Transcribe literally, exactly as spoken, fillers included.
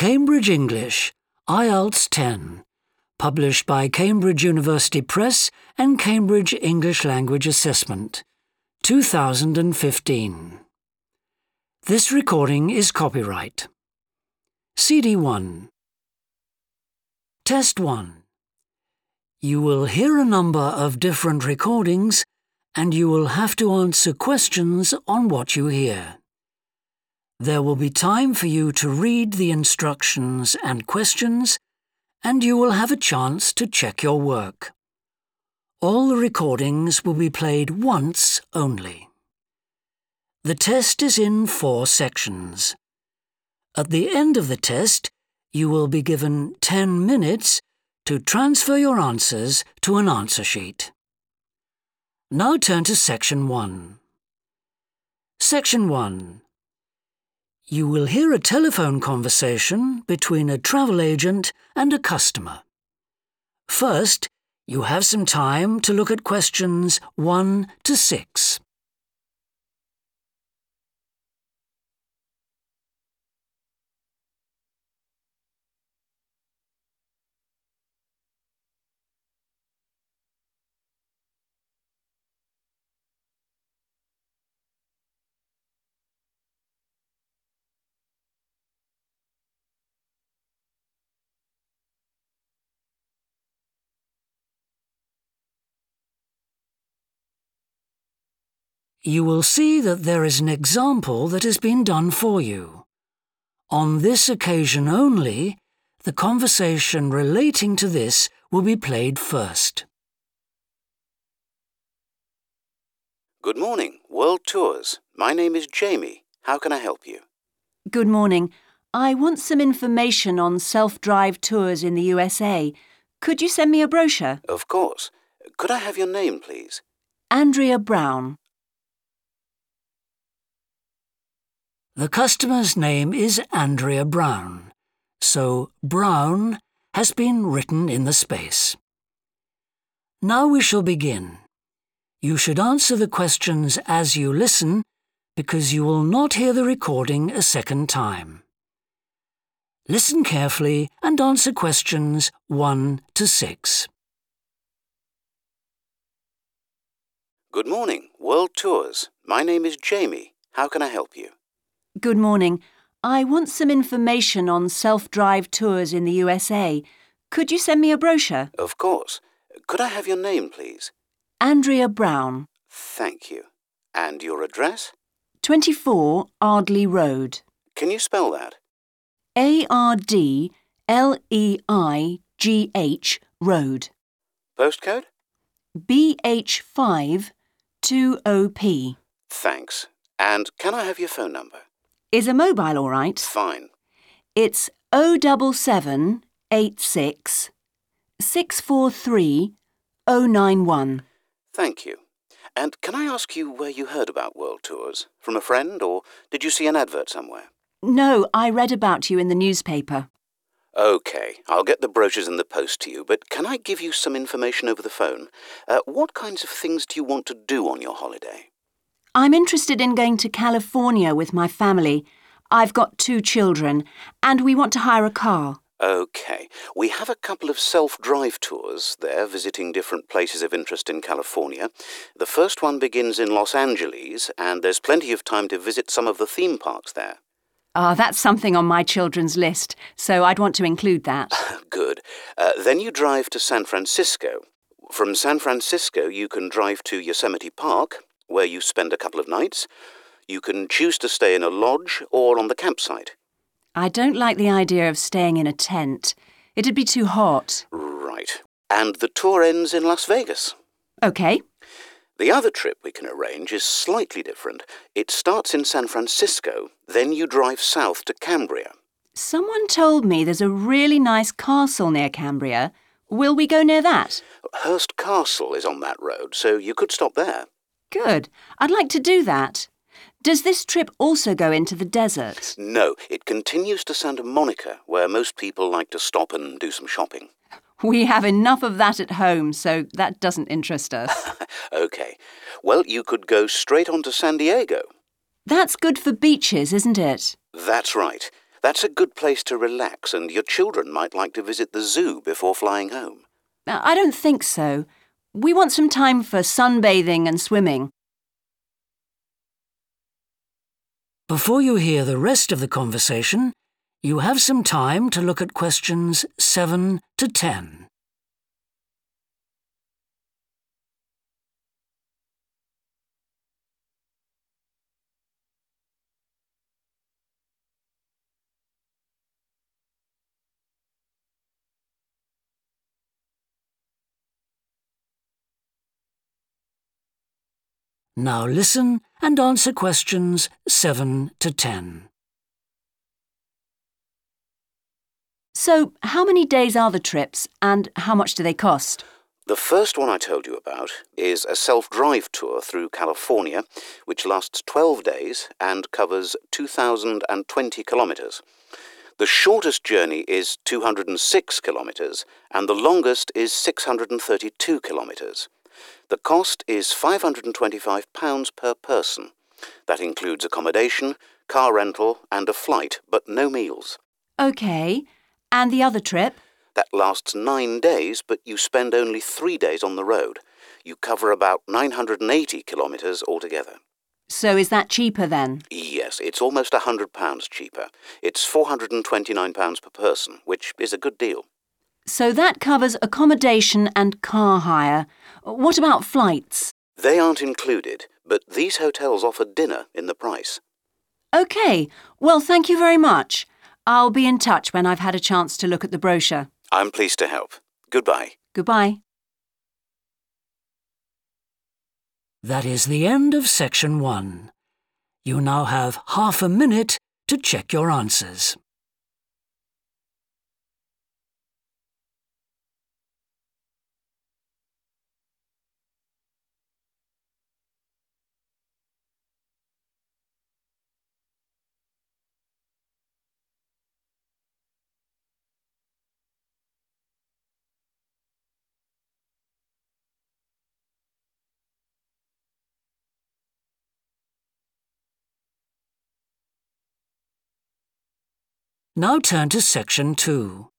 Cambridge English, I E L T S ten, published by Cambridge University Press and Cambridge English Language Assessment, two thousand fifteen. This recording is copyright. C D one. Test one. You will hear a number of different recordings and you will have to answer questions on what you hear. There will be time for you to read the instructions and questions, and you will have a chance to check your work. All the recordings will be played once only. The test is in four sections. At the end of the test, you will be given ten minutes to transfer your answers to an answer sheet. Now turn to Section one. Section one. You will hear a telephone conversation between a travel agent and a customer. First, you have some time to look at questions one to six. You will see that there is an example that has been done for you. On this occasion only, the conversation relating to this will be played first. Good morning, World Tours. My name is Jamie. How can I help you? Good morning. I want some information on self-drive tours in the U S A. Could you send me a brochure? Of course. Could I have your name, please? Andrea Brown. The customer's name is Andrea Brown, so Brown has been written in the space. Now we shall begin. You should answer the questions as you listen because you will not hear the recording a second time. Listen carefully and answer questions one to six. Good morning, World Tours. My name is Jamie. How can I help you? Good morning. I want some information on self-drive tours in the U S A. Could you send me a brochure? Of course. Could I have your name, please? Andrea Brown. Thank you. And your address? twenty-four Ardley Road. Can you spell that? A R D L E I G H Road. Postcode? B H five two O P. Thanks. And can I have your phone number? Is a mobile all right? Fine. It's oh seven seven eight six six four three oh nine one. Thank you. And can I ask you where you heard about World Tours? From a friend, or did you see an advert somewhere? No, I read about you in the newspaper. OK, I'll get the brochures in the post to you, but can I give you some information over the phone? Uh, what kinds of things do you want to do on your holiday? I'm interested in going to California with my family. I've got two children, and we want to hire a car. OK. We have a couple of self-drive tours there, visiting different places of interest in California. The first one begins in Los Angeles, and there's plenty of time to visit some of the theme parks there. Ah, oh, that's something on my children's list, so I'd want to include that. Good. Uh, then you drive to San Francisco. From San Francisco, you can drive to Yosemite Park, where you spend a couple of nights. You can choose to stay in a lodge or on the campsite. I don't like the idea of staying in a tent. It'd be too hot. Right. And the tour ends in Las Vegas. OK. The other trip we can arrange is slightly different. It starts in San Francisco, then you drive south to Cambria. Someone told me there's a really nice castle near Cambria. Will we go near that? Hearst Castle is on that road, so you could stop there. Good. I'd like to do that. Does this trip also go into the desert? No, it continues to Santa Monica, where most people like to stop and do some shopping. We have enough of that at home, so that doesn't interest us. OK. Well, you could go straight on to San Diego. That's good for beaches, isn't it? That's right. That's a good place to relax, and your children might like to visit the zoo before flying home. Uh, I don't think so. We want some time for sunbathing and swimming. Before you hear the rest of the conversation, you have some time to look at questions seven to ten. Now listen and answer questions seven to ten. So, how many days are the trips and how much do they cost? The first one I told you about is a self-drive tour through California, which lasts twelve days and covers two thousand twenty kilometres. The shortest journey is two hundred six kilometres and the longest is six hundred thirty-two kilometres. The cost is five hundred twenty-five pounds per person. That includes accommodation, car rental and a flight, but no meals. OK. And the other trip? That lasts nine days, but you spend only three days on the road. You cover about nine hundred eighty kilometres altogether. So is that cheaper then? Yes, it's almost one hundred pounds cheaper. It's four hundred twenty-nine pounds per person, which is a good deal. So that covers accommodation and car hire. What about flights? They aren't included, but these hotels offer dinner in the price. OK. Well, thank you very much. I'll be in touch when I've had a chance to look at the brochure. I'm pleased to help. Goodbye. Goodbye. That is the end of section one. You now have half a minute to check your answers. Now turn to section two.